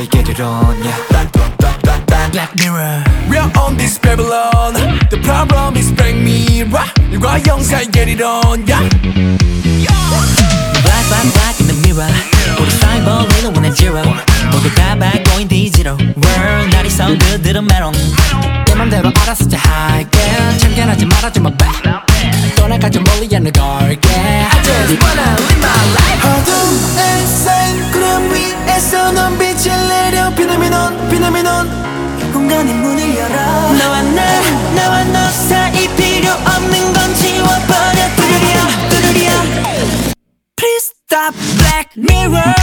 I get it on, yeah. Black Mirror. We're on this Babylon. The problem is Black Mirror. 일과 영사 get it on, yeah. Black, black, black in the mirror. 우리 사이버 리더 원한 zero. 모두 다 bad going digital. World 날이 so good 들은 메론. 내 맘대로 알아서 잘 할게. 참견하지 말아줘 my back. 떠나가 좀 멀리 않는 걸게. I just wanna live my life. 어둠의 산 구름 위에서 넌 빛을 내려 피노미논 피노미논 공간의 문을 열어. 너와 너 사이 필요 없는 건 지워버려. 뚜루리야 뚜루리야. Please stop Black Mirror.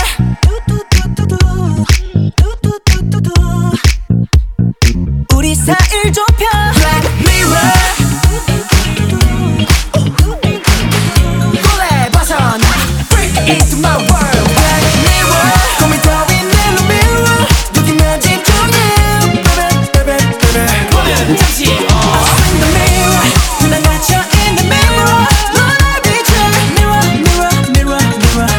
우리 사이를 좁혀. Black Mirror. 굴레 벗어나. Freak into my world. Black Mirror. 고민 따윈 내 mirror. 여기만 집중해. Baby baby. 보면 잠시. Swing the mirror. 난 갇혀 in the mirror. 너를 비춰. Mirror mirror mirror mirror.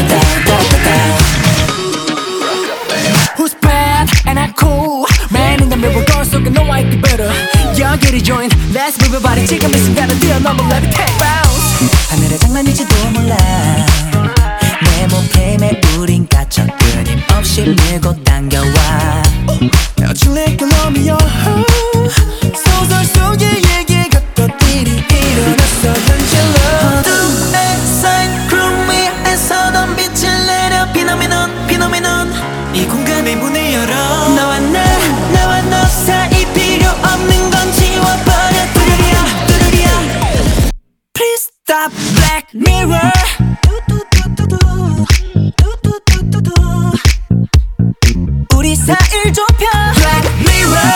Who's bad and I'm cool. Man in the mirror 거울 속에 너와 있기 better. 여기를 join. Let's move your body. 지금 이 순간을 뛰어넘어 levitate bounce. 하늘의 장난일지도 몰라. 내 몸풀림에 우린 갇혀 끊임없이 밀고 당겨와. Actually can love me your heart. 소설 속의 얘기 같던 일이 일어났어 현실로. 어둠의 산 구름 위에서 넌 빛을 내려. 피노미논 피노미논. 이 공간의 문을 열어. 너와 너 사이 필요 없는 건 지워버려. 뚜루리야 뚜루리야. Please stop Black Mirror. 우리 사이를 좁혀. Black Mirror.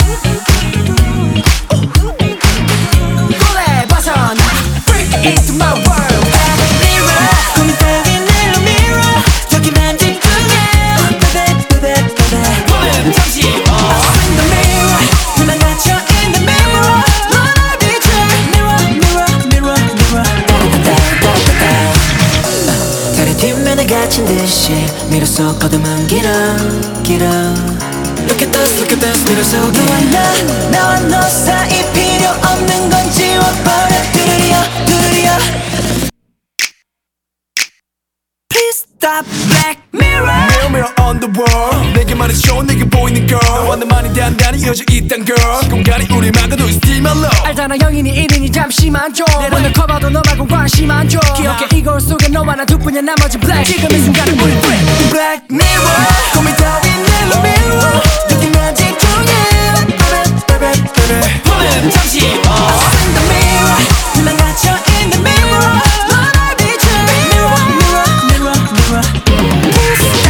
굴레 벗어나. Freak into my world. Black Mirror. 고민 따윈 내 mirror. 여기만 집중해. Baby baby baby. 보면 잠시. Swing the mirror. 난 갇혀 in the mirror. 너를 비춰. Mirror mirror mirror mirror. 달의 뒷면에 갇힌 듯이 미로 속 어둠은 길어. Look at this 미로 속에. 너와 너 사이 필요 없는 건 지워버려. 뚜루리야 Please stop Black Mirror. Mirror mirror on the wall. 내게 말해줘 내게 보이는 girl. 너와 나만이 단단히 이어져 있단 girl. 공간이 우리 막아도 it's still my love. 알잖아 영인이 1인이 잠시만 줘. 오늘 커봐도 너 말고 관심 안 줘. 기억해 이 거울 속에 너와 나 둘뿐이야 나머지 black. 지금 이 순간은 우리 free. Black mirror. 고민 따윈 내 mirror. 여기만 집중해. Baby baby. 보면 잠시. Swing the mirror. 난 갇혀 in the mirror. 너를 비춰. Mirror mirror mirror mirror.